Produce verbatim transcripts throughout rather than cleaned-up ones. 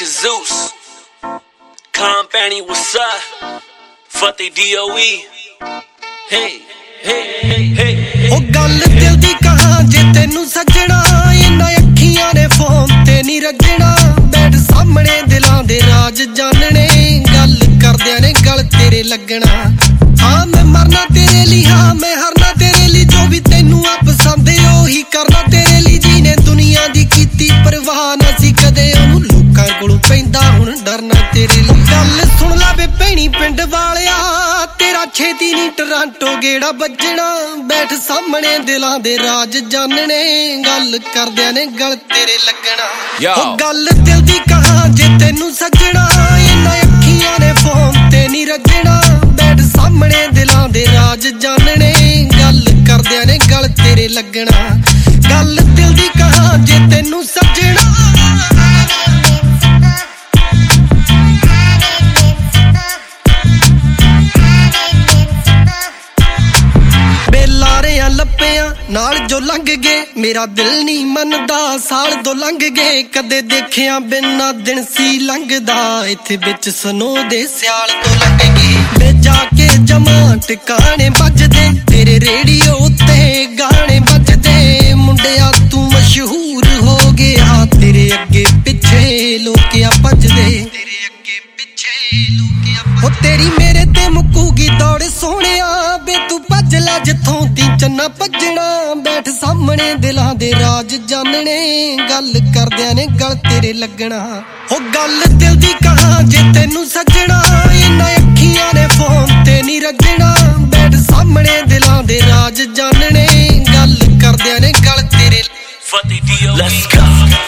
Doctor Zeus, Company, what's up? Fatty D O E. Hey, hey, hey, hey. ओ गल दिल दी कहां जे तेनू सजना इन्ना अखियां ने फोन ते नहीं रजना बैठ सामने दिलां दे राज जानने गल करदियां ने गल तेरे लगना हां मैं मरना तेरे लिए हां मैं हरना तेरे लिए जो भी तेनू आ पसंद है ओही करना तेरे लिए जीने दुनिया दी कीती परवाह ना सी कदे ओनू लोकां कोलों पैंदा हुण डरना तेरे लिए गल सुन ला वे भैणी पिंड वालिया तेरा छेती नी टोरंटो गेड़ा बजना बैठ सामने दिलां दे राज जानने गल करदियां ने गल तेरे लगना ओ गल दिल दी कहां जे तेनू सजना इन्ना अखियां ने फोन ते नी रजना बैठ सामने दिलां दे राज जानने गल करदियां ने गल तेरे लगना गल दिल दी कहां जे तेनू सजना लप्पियां नाल जो लंघ गए मेरा दिल नहीं मनदा साल दो लंघ गए कदे देखिया बिना दिन सी लंघदा इत्थे बिच सनो दे सियाल तो लंघ गए वे जाके जमा टिकाने बजदे तेरे रेडियो उत्ते गाने बजदे मुंडिया तू मशहूर हो गया तेरे अगे पिछे लोकिया भजदे तेरे अगे पिछे लोकिया ओ तेरी मेरे ते मुक्कूगी दौड़ सोहणिया बे तू भज लै जिथों ती चन्ना भजना बैठ सामने दिलां दे राज जानने गल करदियां ने गल तेरे लगना ओ गल दिल दी कहां जे तेनू सजना इन्ना अखियां ने फोन ते नी रजना बैठ सामने दिलां दे राज जानने गल करदियां ने गल तेरे Fatty D O E. Let's go.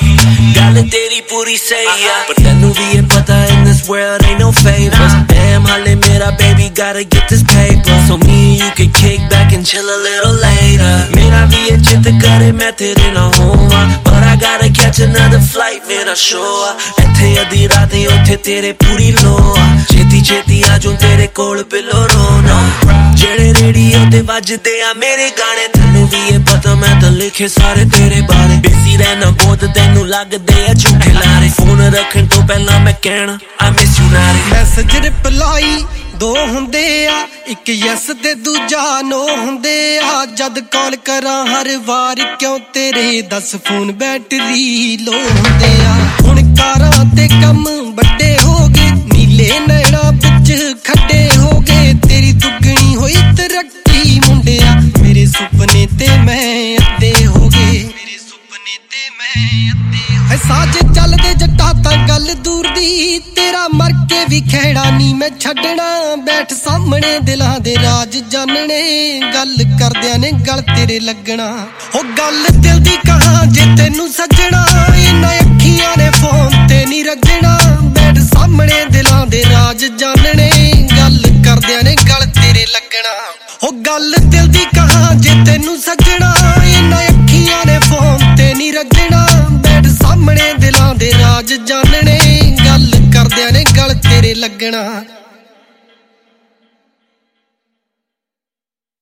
गल तेरी पूरी सही है पर तेनू भी ये पता in this world ain't no favors damn हाले मेरा baby gotta get this paper so me and you can kick back and chill a little later मेरा भी ये चित करे मैं तेरे ना होवा but I gotta catch another flight मेरा show इत्थे अधी रात उत्थे तेरे पूरी लो छेती छेती आजू तेरे कोल पिलो रोना जेड़े रेडियो ते वजदे आ मेरे गाने तेनू भी ये पता मैं तो लिखे सारे तेरे बारे बिजी रहना बहुत तेनू लगदे आ झूठे लारे फोन रखण तो पहला मैं कहना I miss you नारे मैसेज रिप्लाई दो हुंदे आ इक यस ते दूजा नो हुंदे आ जद कॉल करा हर वार क्यों तेरे दस फोन बैटरी लो हुंदे आ हुण कारां ते कम बड़े हो गए नीले नैना विच खड्डे हो गए तेरी दुगनी होई तरक्की मुंडिया मेरे सुपने ते मैं अद्धे हो गए मेरे सुपने ते मैं अद्धे है साज चलदे जट्टा तां गल दूर दी तेरा मर के भी खेड़ा नी मैं छड्डना बैठ सामने दिलां दे राज जानने गल करदियां ने गल तेरे लगना ओ गल दिल दी कहां जे तेनू सजना इन्ना अखियां ने फोन ते नी रजना बैठ सामने दिलां दे राज जानने गल करदियां ने गल तेरे लगना ओ गल दिल दी कहां जे तेनू सजना इन्ना अखियां ने फोन ते नी रजना बैठ सामने दिलां दे राज जानने गल करदियां ने गल तेरे लगना।